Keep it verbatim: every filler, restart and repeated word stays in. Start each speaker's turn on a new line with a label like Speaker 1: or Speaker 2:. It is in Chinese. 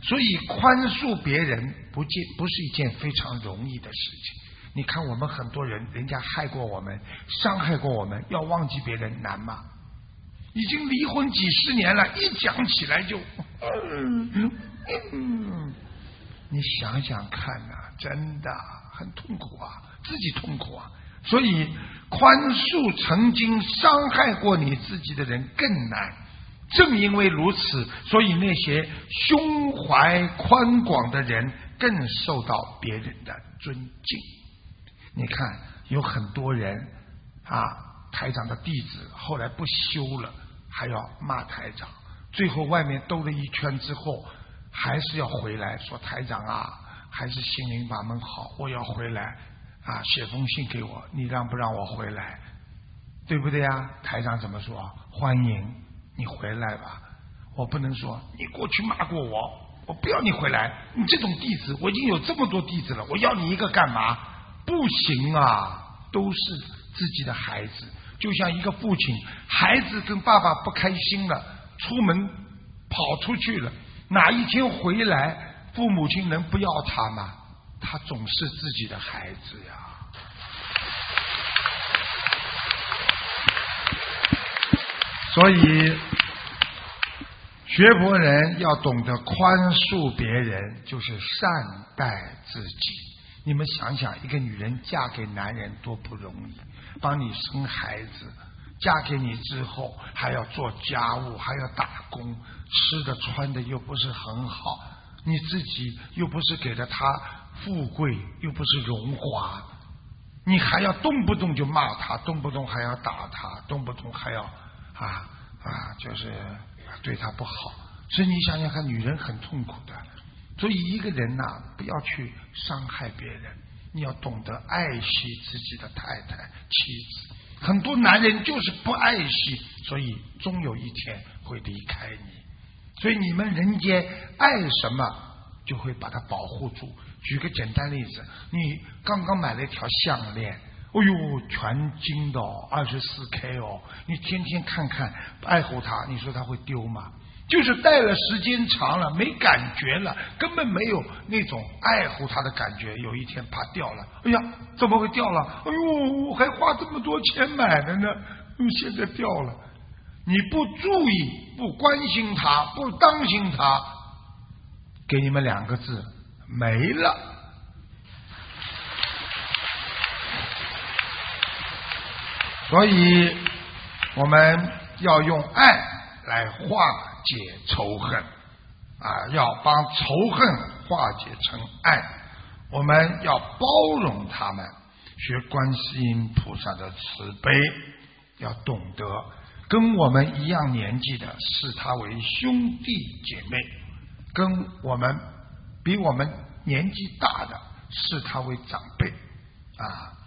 Speaker 1: 所以宽恕别人不见不是一件非常容易的事情。你看我们很多人，人家害过我们，伤害过我们，要忘记别人难吗？已经离婚几十年了，一讲起来就，嗯嗯，你想想看呐、啊，真的很痛苦啊，自己痛苦啊。所以宽恕曾经伤害过你自己的人更难。正因为如此，所以那些胸怀宽广的人更受到别人的尊敬。你看有很多人啊，台长的弟子后来不修了，还要骂台长，最后外面兜了一圈之后还是要回来说台长啊，还是心灵法门好，我要回来啊，写封信给我，你让不让我回来，对不对呀？台长怎么说？欢迎你回来吧。我不能说你过去骂过我，我不要你回来，你这种弟子我已经有这么多弟子了，我要你一个干嘛？不行啊，都是自己的孩子，就像一个父亲，孩子跟爸爸不开心了，出门跑出去了，哪一天回来父母亲能不要他吗？他总是自己的孩子呀。所以学佛人要懂得宽恕别人，就是善待自己。你们想想，一个女人嫁给男人多不容易，帮你生孩子，嫁给你之后还要做家务，还要打工，吃的穿的又不是很好，你自己又不是给了她富贵，又不是荣华，你还要动不动就骂她，动不动还要打她，动不动还要啊啊，就是对她不好。所以你想想看，女人很痛苦的。所以一个人呐、啊，不要去伤害别人，你要懂得爱惜自己的太太、妻子。很多男人就是不爱惜，所以终有一天会离开你。所以你们人间爱什么，就会把它保护住。举个简单例子，你刚刚买了一条项链，哎呦，全金的哦，二十四 K 哦，你天天看看，爱护它，你说它会丢吗？就是戴了时间长了，没感觉了，根本没有那种爱护它的感觉。有一天怕掉了，哎呀，怎么会掉了？哎呦，我还花这么多钱买的呢，现在掉了。你不注意，不关心它，不当心它，给你们两个字，没了。所以我们要用爱来化解仇恨啊，要帮仇恨化解成爱。我们要包容他们，学观世音菩萨的慈悲，要懂得跟我们一样年纪的视他为兄弟姐妹，跟我们比我们年纪大的视他为长辈啊。